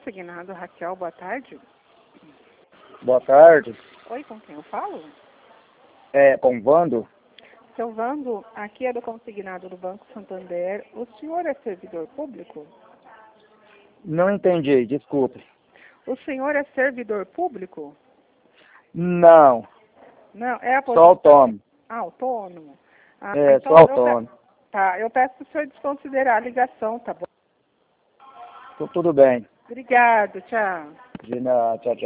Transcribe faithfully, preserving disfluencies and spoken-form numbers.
consignado, Raquel, boa tarde. Boa tarde. Oi, com quem eu falo? É, com Vando? Seu Vando, aqui é do consignado do Banco Santander. O senhor é servidor público? Não entendi, desculpe. O senhor é servidor público? Não, Não, é sou aposentado. autônomo. Ah, autônomo. Ah, É, então sou eu autônomo. pe- Tá, eu peço para o senhor desconsiderar a ligação, tá bom? Tô tudo bem. Obrigado, tchau. De nada, tchau, tchau.